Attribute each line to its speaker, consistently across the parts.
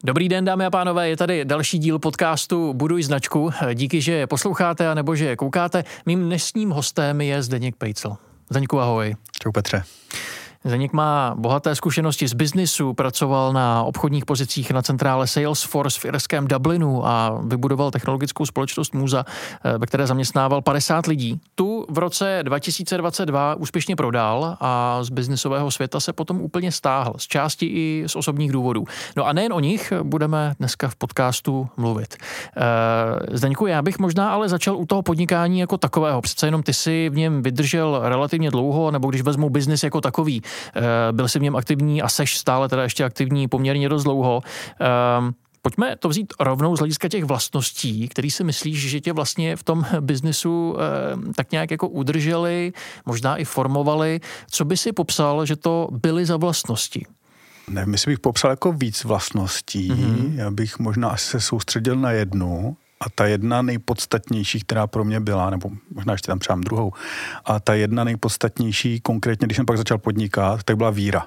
Speaker 1: Dobrý den, dámy a pánové, je tady další díl podcastu Buduj značku. Díky, že posloucháte a nebo že koukáte. Mým dnešním hostem je Zdeněk Pejcl. Zdeňku, ahoj.
Speaker 2: Čau Petře.
Speaker 1: Zdeněk má bohaté zkušenosti z biznisu, pracoval na obchodních pozicích na centrále Salesforce v irském Dublinu a vybudoval technologickou společnost Musa, ve které zaměstnával 50 lidí. Tu v roce 2022 úspěšně prodal a z biznisového světa se potom úplně stáhl, z části i z osobních důvodů. No a nejen o nich budeme dneska v podcastu mluvit. Zdeňku, já bych možná ale začal u toho podnikání jako takového. Přece jenom ty si v něm vydržel relativně dlouho, nebo když vezmu biznis jako takový, byl jsi v něm aktivní a seš stále teda ještě aktivní poměrně dost dlouho. Pojďme to vzít rovnou z hlediska těch vlastností, který si myslíš, že tě vlastně v tom biznisu tak nějak jako udrželi, možná i formovali. Co by si popsal, že to byly za vlastnosti?
Speaker 2: Nevím, jestli bych popsal jako víc vlastností. Já bych možná asi se soustředil na jednu. A ta jedna nejpodstatnější, která pro mě byla, nebo možná ještě tam přám druhou, a ta jedna nejpodstatnější, konkrétně, když jsem pak začal podnikat, tak byla víra.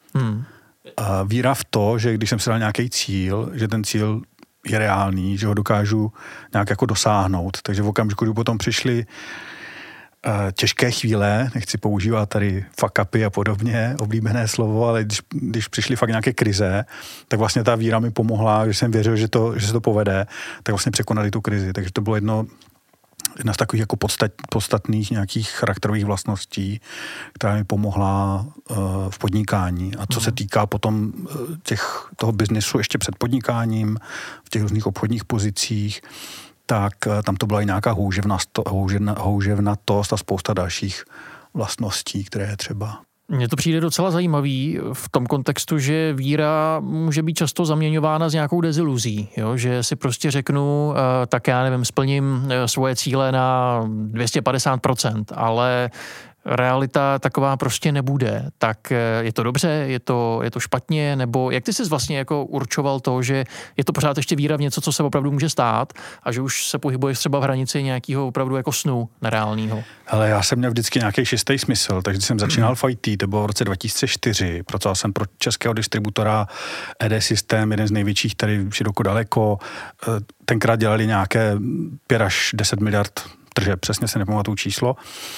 Speaker 2: A víra v to, že když jsem si dal nějaký cíl, že ten cíl je reálný, že ho dokážu nějak jako dosáhnout. Takže v okamžiku, kdy potom přišly těžké chvíle, nechci používat tady fuck upy a podobně, oblíbené slovo, ale když přišly fakt nějaké krize, tak vlastně ta víra mi pomohla, že jsem věřil, že se to povede, tak vlastně překonali tu krizi. Takže to bylo jedna z takových jako podstatných nějakých charakterových vlastností, která mi pomohla v podnikání. A co se týká potom toho biznesu ještě před podnikáním, v těch různých obchodních pozicích, tak tam to byla i nějaká houževnatost a spousta dalších vlastností, které je třeba.
Speaker 1: Mně to přijde docela zajímavý v tom kontextu, že víra může být často zaměňována s nějakou deziluzí, jo? Že si prostě řeknu, tak já nevím, splním svoje cíle na 250%, ale realita taková prostě nebude. Tak je to dobře, je to špatně, nebo jak ty jsi vlastně jako určoval to, že je to pořád ještě víra v něco, co se opravdu může stát a že už se pohybuješ třeba v hranici nějakého opravdu jako snu nereálního?
Speaker 2: Ale já jsem měl vždycky nějaký šestý smysl, takže jsem začínal v IT, to bylo v roce 2004, pracoval jsem pro českého distributora ED System, jeden z největších tady široko daleko, tenkrát dělali nějaké 5 až 10 miliard tržeb, přesně se nepamatuju číslo.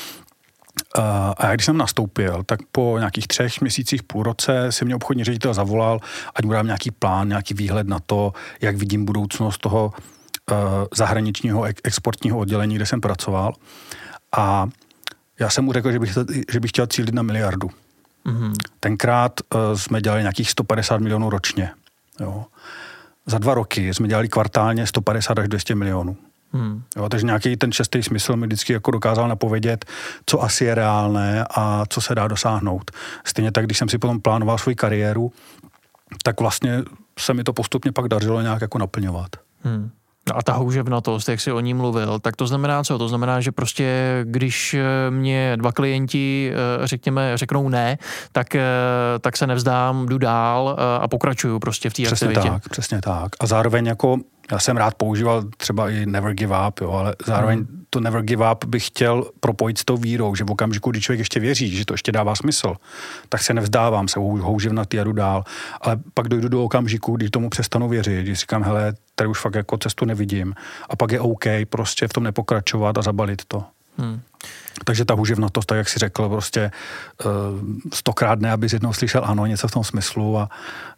Speaker 2: A já když jsem nastoupil, tak po nějakých 3 měsících, půl roce si mě obchodní ředitel zavolal, ať mu dám nějaký plán, nějaký výhled na to, jak vidím budoucnost toho zahraničního exportního oddělení, kde jsem pracoval. A já jsem mu řekl, že bych chtěl cílit na 1 miliardu. Tenkrát jsme dělali nějakých 150 milionů ročně. Jo. Za 2 roky jsme dělali kvartálně 150 až 200 milionů. Jo, takže nějaký ten šestý smysl mi vždycky jako dokázal napovědět, co asi je reálné a co se dá dosáhnout. Stejně tak, když jsem si potom plánoval svou kariéru, tak vlastně se mi to postupně pak dařilo nějak jako naplňovat.
Speaker 1: A ta houževnatost, jak jsi o ní mluvil, tak to znamená co? To znamená, že prostě když mě 2 klienti, řeknou ne, tak se nevzdám, jdu dál a pokračuju prostě v té aktivitě.
Speaker 2: Přesně tak. A zároveň jako já jsem rád používal třeba i never give up, jo, ale zároveň to never give up bych chtěl propojit s tou vírou, že v okamžiku, kdy člověk ještě věří, že to ještě dává smysl, tak se nevzdávám, se houževnatý a jdu dál. Ale pak dojdu do okamžiku, kdy tomu přestanu věřit, když říkám, hele, tady už fakt jako cestu nevidím. A pak je OK prostě v tom nepokračovat a zabalit to. Takže ta houževnatost, tak jak jsi řekl, prostě 100krát ne, abys jednou slyšel ano, něco v tom smyslu a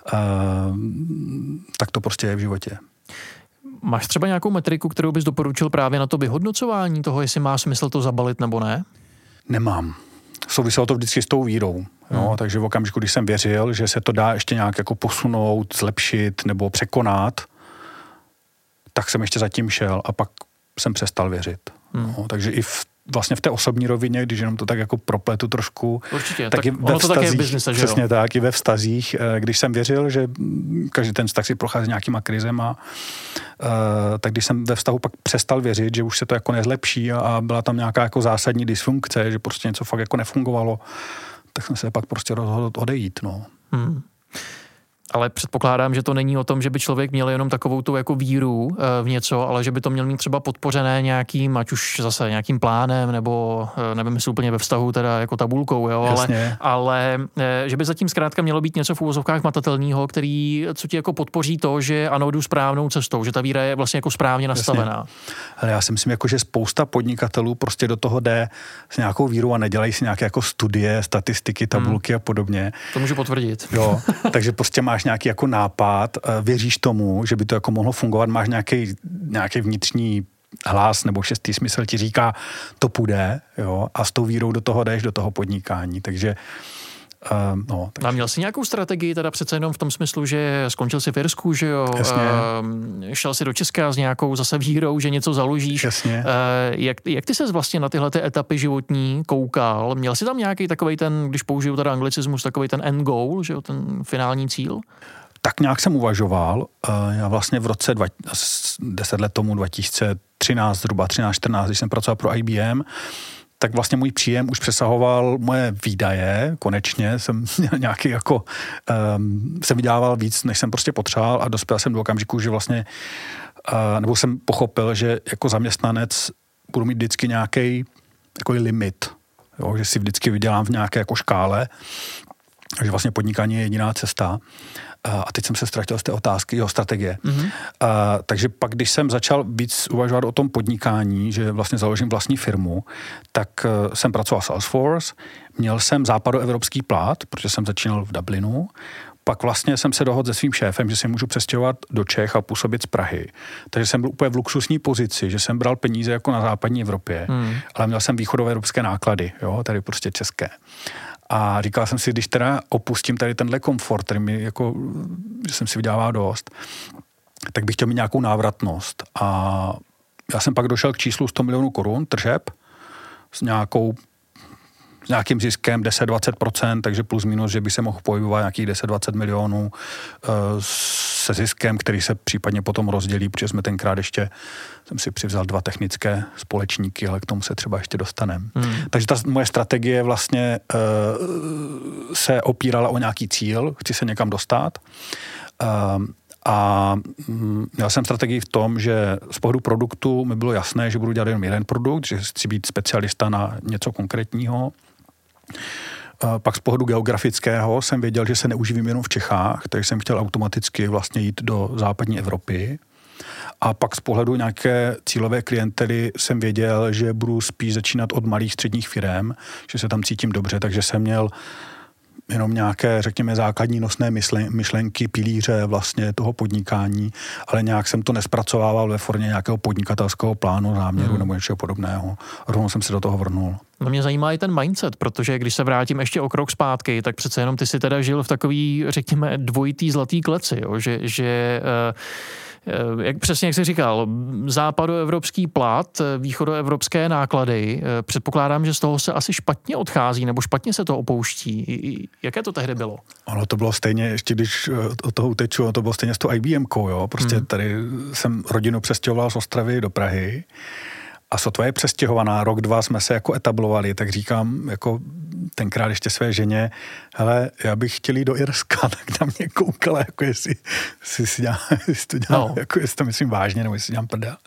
Speaker 2: tak to prostě je v životě.
Speaker 1: Máš třeba nějakou metriku, kterou bys doporučil právě na to vyhodnocování toho, jestli má smysl to zabalit nebo ne?
Speaker 2: Nemám. Souviselo to vždycky s tou vírou. Jo? Takže v okamžiku, když jsem věřil, že se to dá ještě nějak jako posunout, zlepšit nebo překonat, tak jsem ještě zatím šel a pak jsem přestal věřit. No, takže i vlastně v té osobní rovině, když jenom to tak jako propletu trošku.
Speaker 1: Určitě,
Speaker 2: tak
Speaker 1: ono to také je v biznise, že jo?
Speaker 2: Přesně tak, i ve vztazích, když jsem věřil, že každý ten vztah si prochází nějakýma krizema, tak když jsem ve vztahu pak přestal věřit, že už se to jako nezlepší a byla tam nějaká jako zásadní dysfunkce, že prostě něco fakt jako nefungovalo, tak jsem se pak prostě rozhodl odejít, no.
Speaker 1: Ale předpokládám, že to není o tom, že by člověk měl jenom takovou tu jako víru v něco, ale že by to měl mít třeba podpořené nějakým, ať už zase nějakým plánem, nebo nevím, jestli úplně ve vztahu teda jako tabulkou, jo, ale že by zatím zkrátka mělo být něco v úvozovkách matatelného, který, co ti jako podpoří to, že ano, jdu správnou cestou, že ta víra je vlastně jako správně nastavená.
Speaker 2: Ale já si myslím, jako, že spousta podnikatelů prostě do toho jde s nějakou vírou a nedělají si nějaké jako studie, statistiky, tabulky a podobně.
Speaker 1: To můžu potvrdit.
Speaker 2: Jo, takže prostě máš nějaký jako nápad, věříš tomu, že by to jako mohlo fungovat, máš nějaký vnitřní hlas nebo šestý smysl ti říká, to půjde, jo, a s tou vírou do toho jdeš, do toho podnikání, takže
Speaker 1: A měl jsi nějakou strategii teda přece jenom v tom smyslu, že skončil si v Irsku, že jo? Šel si do Česka s nějakou zase vírou, že něco založíš.
Speaker 2: Jasně.
Speaker 1: Jak ty ses vlastně na tyhle ty etapy životní koukal? Měl jsi tam nějaký takovej ten, když použiju teda anglicismus, takovej ten end goal, že jo, ten finální cíl?
Speaker 2: Tak nějak jsem uvažoval. Já vlastně v roce 10 let tomu, 2013, zhruba 13-14, když jsem pracoval pro IBM, tak vlastně můj příjem už přesahoval moje výdaje, konečně jsem nějaký jako, jsem vydělával víc, než jsem prostě potřeboval a dospěl jsem do okamžiku, že vlastně, nebo jsem pochopil, že jako zaměstnanec budu mít vždycky nějaký jako limit, jo, že si vždycky vydělám v nějaké jako škále, že vlastně podnikání je jediná cesta. A teď jsem se ztratil z té otázky, jeho strategie. Mm-hmm. Takže pak, když jsem začal víc uvažovat o tom podnikání, že vlastně založím vlastní firmu, tak jsem pracoval Salesforce, měl jsem západoevropský plat, protože jsem začínal v Dublinu, pak vlastně jsem se dohodl se svým šéfem, že se můžu přestěhovat do Čech a působit z Prahy. Takže jsem byl úplně v luxusní pozici, že jsem bral peníze jako na západní Evropě, ale měl jsem východoevropské náklady, jo, tady prostě české. A říkal jsem si, když teda opustím tady tenhle komfort, který mi jako, že jsem si vydělával dost, tak bych chtěl mít nějakou návratnost. A já jsem pak došel k číslu 100 milionů korun tržeb s nějakým ziskem 10-20%, takže plus minus, že by se mohl pohybovat nějakých 10-20 milionů se ziskem, který se případně potom rozdělí, protože jsme tenkrát ještě, jsem si přivzal 2 technické společníky, ale k tomu se třeba ještě dostaneme. Takže ta moje strategie vlastně se opírala o nějaký cíl, chci se někam dostat. A měl jsem strategii v tom, že z pohledu produktu mi bylo jasné, že budu dělat jenom jeden produkt, že chci být specialista na něco konkrétního. Pak z pohledu geografického jsem věděl, že se neuživím jenom v Čechách, takže jsem chtěl automaticky vlastně jít do západní Evropy. A pak z pohledu nějaké cílové klientely jsem věděl, že budu spíš začínat od malých středních firem, že se tam cítím dobře, takže jsem měl jenom nějaké, řekněme, základní nosné myšlenky, pilíře vlastně toho podnikání, ale nějak jsem to nespracovával ve formě nějakého podnikatelského plánu, záměru nebo něčeho podobného. Rovnou jsem se do toho vrnul.
Speaker 1: No mě zajímá i ten mindset, protože když se vrátím ještě o krok zpátky, tak přece jenom ty si teda žil v takový, řekněme, dvojitý zlatý kleci, jo? Že jak jsi říkal, západoevropský plat, východoevropské náklady, předpokládám, že z toho se asi špatně odchází, nebo špatně se to opouští. Jaké to tehdy bylo?
Speaker 2: Ono to bylo stejně, ještě když od toho uteču, to bylo stejně s tou IBM-kou, jo, prostě tady jsem rodinu přestěhoval z Ostravy do Prahy a sotva je přestěhovaná, rok, 2 jsme se jako etablovali, tak říkám jako tenkrát ještě své ženě, hele, já bych chtěl jít do Irska, tak tam mě koukala, jako jestli to dělám, jako jestli to myslím vážně, nebo jestli dělám prdel.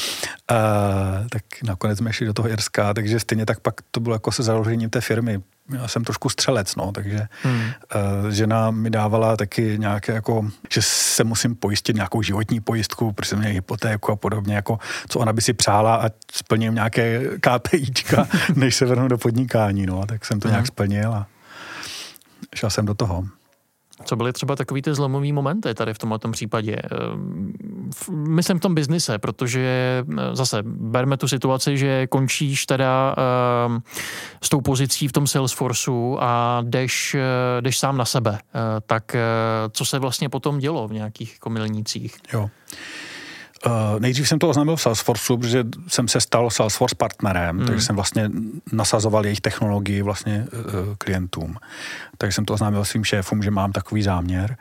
Speaker 2: Tak nakonec jsme šli do toho Irska, takže stejně tak pak to bylo jako se založením té firmy. Já jsem trošku střelec, no, takže žena mi dávala taky nějaké jako, že se musím pojistit nějakou životní pojistku, protože jsem měl hypotéku a podobně, jako co ona by si přála a splním nějaké KPIčka, než se vrhnu do podnikání, no, tak jsem to nějak splnil a šel jsem do toho.
Speaker 1: Co byly třeba takový ty zlomový momenty tady v tomto případě? Myslím v tom biznise, protože zase berme tu situaci, že končíš teda s tou pozicí v tom Salesforceu a jdeš sám na sebe. Tak co se vlastně potom dělo v nějakých jako milnících?
Speaker 2: Jo. Nejdřív jsem to oznámil v Salesforceu, protože jsem se stal Salesforce partnerem, takže jsem vlastně nasazoval jejich technologii vlastně klientům. Takže jsem to oznámil svým šéfům, že mám takový záměr.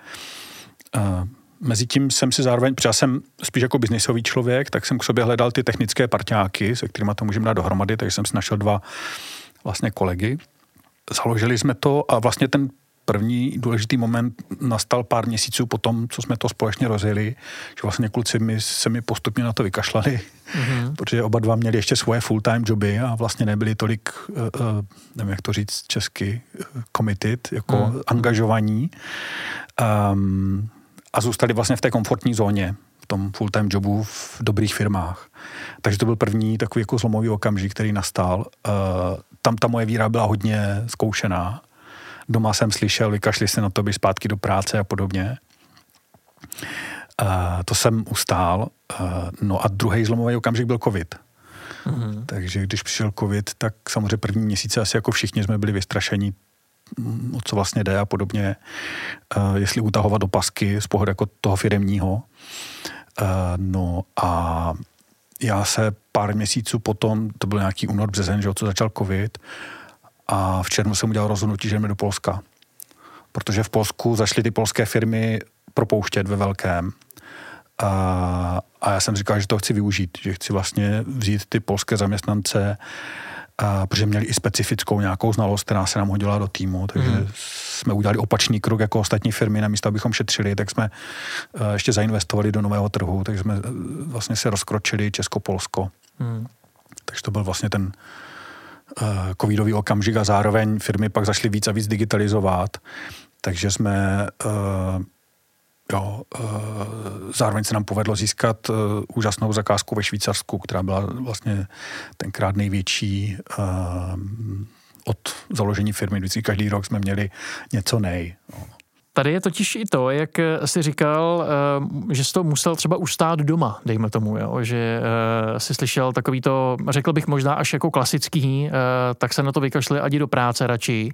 Speaker 2: Mezitím jsem si zároveň, protože já jsem spíš jako biznisový člověk, tak jsem k sobě hledal ty technické parťáky, se kterými to můžeme dát dohromady, takže jsem si našel 2 vlastně kolegy. Založili jsme to a vlastně ten první důležitý moment nastal pár měsíců po tom, co jsme to společně rozjeli, že vlastně kluci se mi postupně na to vykašlali, protože oba dva měli ještě svoje full-time joby a vlastně nebyli tolik, nevím, jak to říct česky, committed, jako angažovaní. A zůstali vlastně v té komfortní zóně, v tom full-time jobu v dobrých firmách. Takže to byl první takový jako zlomový okamžik, který nastal. Tam ta moje víra byla hodně zkoušená. Doma jsem slyšel, vykašli se na to, běž zpátky do práce a podobně. To jsem ustál. No a druhý zlomový okamžik byl covid. Takže když přišel covid, tak samozřejmě první měsíce asi jako všichni jsme byli vystrašení, o co vlastně jde a podobně. Jestli utahovat opasky z pohledu jako toho firemního. No a já se pár měsíců potom, to byl nějaký únor, březen, že co začal covid, a v červnu jsem udělal rozhodnutí, že jdeme do Polska. Protože v Polsku zašly ty polské firmy propouštět ve velkém. A já jsem říkal, že to chci využít, že chci vlastně vzít ty polské zaměstnance, protože měli i specifickou nějakou znalost, která se nám hodila do týmu, takže jsme udělali opačný krok jako ostatní firmy, namísto abychom šetřili, tak jsme ještě zainvestovali do nového trhu, takže jsme vlastně se rozkročili Česko-Polsko. Takže to byl vlastně ten covidový okamžik a zároveň firmy pak zašly víc a víc digitalizovat, takže jsme zároveň se nám povedlo získat úžasnou zakázku ve Švýcarsku, která byla vlastně tenkrát největší od založení firmy. Vždycky každý rok jsme měli něco nej.
Speaker 1: Tady je totiž i to, jak jsi říkal, že jsi to musel třeba ustát doma, dejme tomu, jo? Že jsi slyšel takový to, řekl bych možná až jako klasický, tak se na to vykašli ať do práce radši.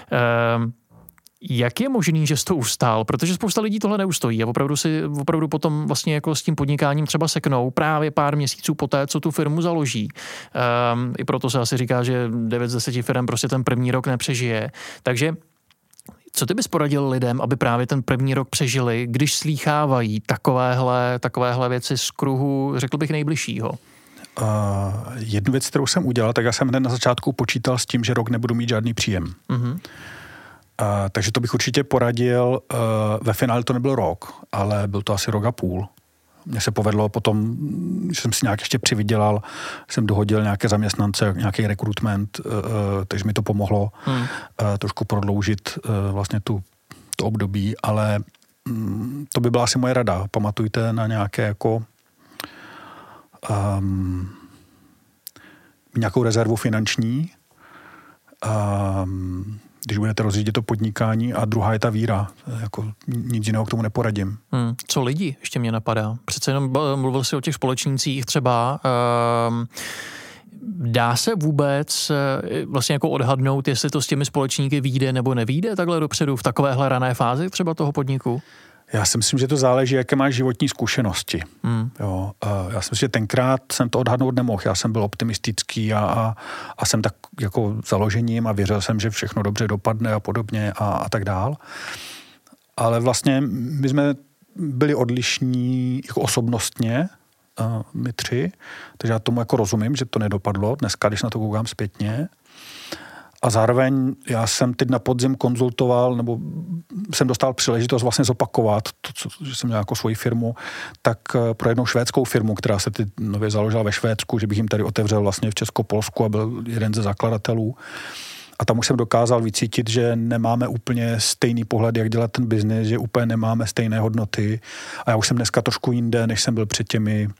Speaker 1: Jak je možný, že jsi to ustál? Protože spousta lidí tohle neustojí a opravdu potom vlastně jako s tím podnikáním třeba seknou právě pár měsíců poté, co tu firmu založí. I proto se asi říká, že 9 z 10 firm prostě ten první rok nepřežije. Takže co ty bys poradil lidem, aby právě ten první rok přežili, když slýchávají takovéhle věci z kruhu, řekl bych, nejbližšího?
Speaker 2: Jednu věc, kterou jsem udělal, tak já jsem hned na začátku počítal s tím, že rok nebudu mít žádný příjem. Takže to bych určitě poradil. Ve finále to nebyl rok, ale byl to asi rok a půl. Mně se povedlo potom, že jsem si nějak ještě přivydělal, jsem dohodil nějaké zaměstnance, nějaký rekrutment, takže mi to pomohlo trošku prodloužit vlastně to období, ale to by byla asi moje rada. Pamatujte na nějaké jako nějakou rezervu finanční, když budete rozjíždět to podnikání, a druhá je ta víra. Jako nic jiného k tomu neporadím.
Speaker 1: Co lidi? Ještě mě napadá. Přece jenom mluvil jsi o těch společnících třeba. Dá se vůbec vlastně jako odhadnout, jestli to s těmi společníky vyjde nebo nevyjde takhle dopředu v takovéhle rané fázi třeba toho podniku?
Speaker 2: Já si myslím, že to záleží, jaké máš životní zkušenosti. Jo, já si myslím, že tenkrát jsem to odhadnout nemohl. Já jsem byl optimistický a jsem tak jako založením a věřil jsem, že všechno dobře dopadne a podobně a tak dál. Ale vlastně my jsme byli odlišní jako osobnostně, my tři, takže já tomu jako rozumím, že to nedopadlo. Dneska, když na to koukám zpětně. A zároveň já jsem teď na podzim konzultoval, nebo jsem dostal příležitost vlastně zopakovat to, že jsem měl jako svoji firmu, tak pro jednou švédskou firmu, která se teď nově založila ve Švédsku, že bych jim tady otevřel vlastně v Česko-Polsku a byl jeden ze zakladatelů. A tam už jsem dokázal vycítit, že nemáme úplně stejný pohled, jak dělat ten biznis, že úplně nemáme stejné hodnoty. A já už jsem dneska trošku jinde, než jsem byl před těmi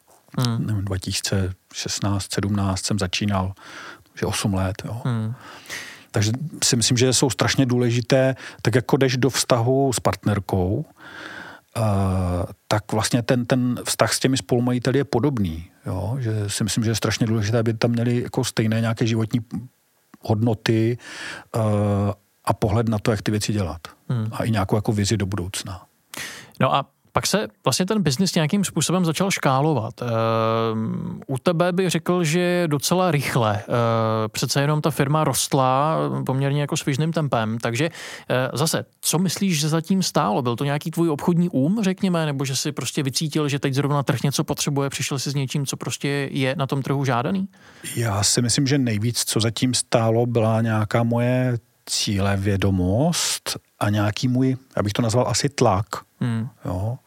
Speaker 2: 2016, 17 jsem začínal, že 8 let, jo. Takže si myslím, že jsou strašně důležité, tak jako jdeš do vztahu s partnerkou, tak vlastně ten vztah s těmi spolumajiteli je podobný, jo. Že si myslím, že je strašně důležité, aby tam měli jako stejné nějaké životní hodnoty a pohled na to, jak ty věci dělat. A i nějakou jako vizi do budoucna.
Speaker 1: No a pak se vlastně ten biznis nějakým způsobem začal škálovat. U tebe bych řekl, že docela rychle. Přece jenom ta firma rostla poměrně jako svižným tempem. Takže zase, co myslíš, že zatím stálo? Byl to nějaký tvůj obchodní řekněme, nebo že si prostě vycítil, že teď zrovna trh něco potřebuje, přišel si s něčím, co prostě je na tom trhu žádaný?
Speaker 2: Já si myslím, že nejvíc, co zatím stálo, byla nějaká moje cílevědomost a nějaký můj, já bych to nazval asi tlak. Jo.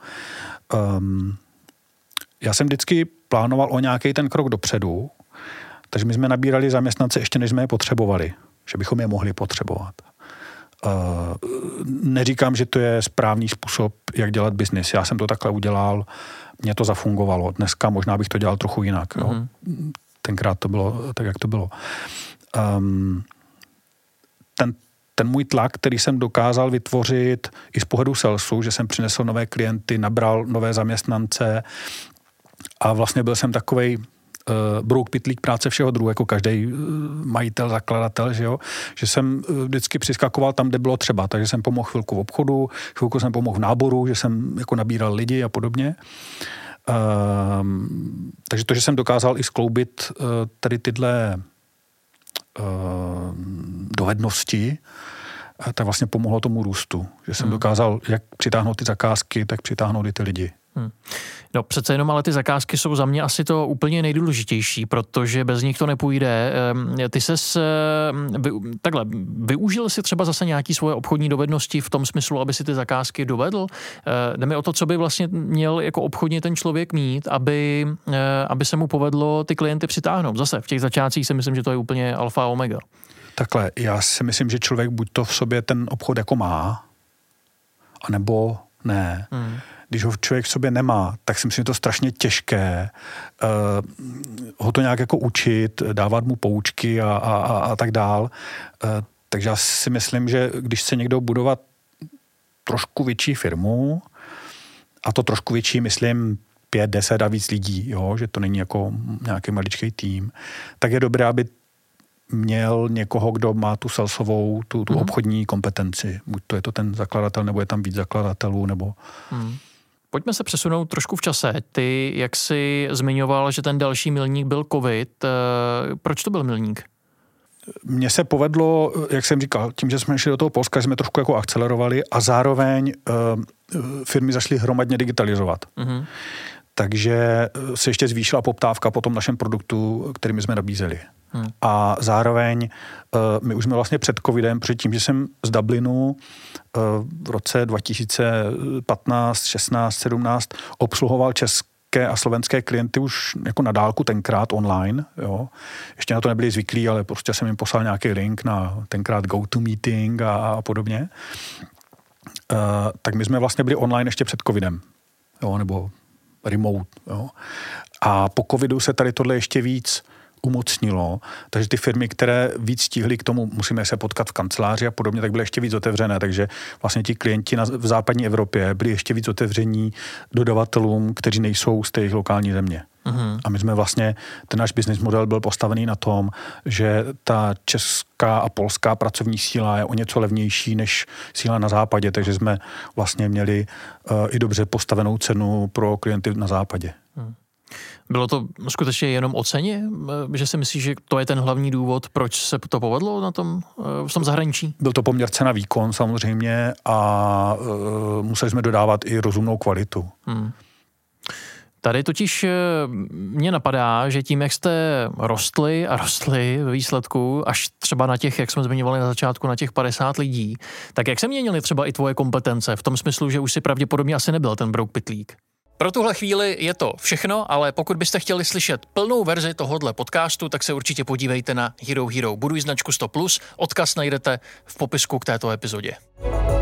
Speaker 2: Já jsem vždycky plánoval o nějaký ten krok dopředu, takže my jsme nabírali zaměstnance ještě než jsme je potřebovali, že bychom je mohli potřebovat. Neříkám, že to je správný způsob, jak dělat biznis. Já jsem to takhle udělal, mně to zafungovalo. Dneska možná bych to dělal trochu jinak. Jo. Tenkrát to bylo tak, jak to bylo. Ten můj tlak, který jsem dokázal vytvořit i z pohledu salesu, že jsem přinesl nové klienty, nabral nové zaměstnance a vlastně byl jsem takovej brouk pytlík práce všeho druhu, jako každý majitel, zakladatel, že jo? Že jsem vždycky přiskakoval tam, kde bylo třeba, takže jsem pomohl chvilku v obchodu, chvilku jsem pomohl v náboru, že jsem jako nabíral lidi a podobně. Takže to, že jsem dokázal i skloubit tady tyhle dovednosti, tak vlastně pomohlo tomu růstu. Že jsem dokázal jak přitáhnout ty zakázky, tak přitáhnout i ty lidi.
Speaker 1: No přece jenom, ale ty zakázky jsou za mě asi to úplně nejdůležitější, protože bez nich to nepůjde. Ty ses takhle, využil si třeba zase nějaký svoje obchodní dovednosti v tom smyslu, aby si ty zakázky dovedl? Jde mi o to, co by vlastně měl jako obchodně ten člověk mít, aby se mu povedlo ty klienty přitáhnout. Zase v těch začátcích si myslím, že to je úplně alfa a omega.
Speaker 2: Takhle, já si myslím, že člověk buď to v sobě ten obchod jako má, anebo ne. Když ho člověk v sobě nemá, tak si myslím, že to je strašně těžké ho to nějak jako učit, dávat mu poučky a tak dál. Takže já si myslím, že když chce někdo budovat trošku větší firmu, a to trošku větší, myslím, 5, 10 a víc lidí, jo, že to není jako nějaký maličký tým, tak je dobré, aby měl někoho, kdo má tu salesovou, tu obchodní kompetenci. Buď to je to ten zakladatel, nebo je tam víc zakladatelů, nebo...
Speaker 1: Pojďme se přesunout trošku v čase. Ty, jak jsi zmiňoval, že ten další milník byl COVID, proč to byl milník?
Speaker 2: Mně se povedlo, jak jsem říkal, tím, že jsme šli do toho Polska, jsme trošku jako akcelerovali a zároveň firmy začaly hromadně digitalizovat. Takže se ještě zvýšila poptávka po tom našem produktu, který my jsme nabízeli. A zároveň my už jsme vlastně před covidem, před tím, že jsem z Dublinu v roce 2015, 16, 17 obsluhoval české a slovenské klienty už jako na dálku tenkrát online. Jo. Ještě na to nebyli zvyklí, ale prostě jsem jim poslal nějaký link na tenkrát GoToMeeting a podobně. Tak my jsme vlastně byli online ještě před covidem. Jo, nebo remote. Jo. A po covidu se tady tohle ještě víc umocnilo, takže ty firmy, které víc stihly k tomu, musíme se potkat v kanceláři a podobně, tak byly ještě víc otevřené, takže vlastně ti klienti v západní Evropě byli ještě víc otevření dodavatelům, kteří nejsou z té lokální země. A my jsme vlastně, ten náš business model byl postavený na tom, že ta česká a polská pracovní síla je o něco levnější než síla na západě, takže jsme vlastně měli i dobře postavenou cenu pro klienty na západě.
Speaker 1: Bylo to skutečně jenom o ceně? Že si myslíš, že to je ten hlavní důvod, proč se to povedlo v tom zahraničí?
Speaker 2: Byl to poměr cena výkon samozřejmě a museli jsme dodávat i rozumnou kvalitu.
Speaker 1: Tady totiž mě napadá, že tím, jak jste rostli ve výsledku, až třeba na těch, jak jsme zmiňovali na začátku, na těch 50 lidí, tak jak se měnily třeba i tvoje kompetence v tom smyslu, že už si pravděpodobně asi nebyl ten brouk pytlík? Pro tuhle chvíli je to všechno, ale pokud byste chtěli slyšet plnou verzi tohohle podcastu, tak se určitě podívejte na Hero Hero. Buduj značku 100+, odkaz najdete v popisku k této epizodě.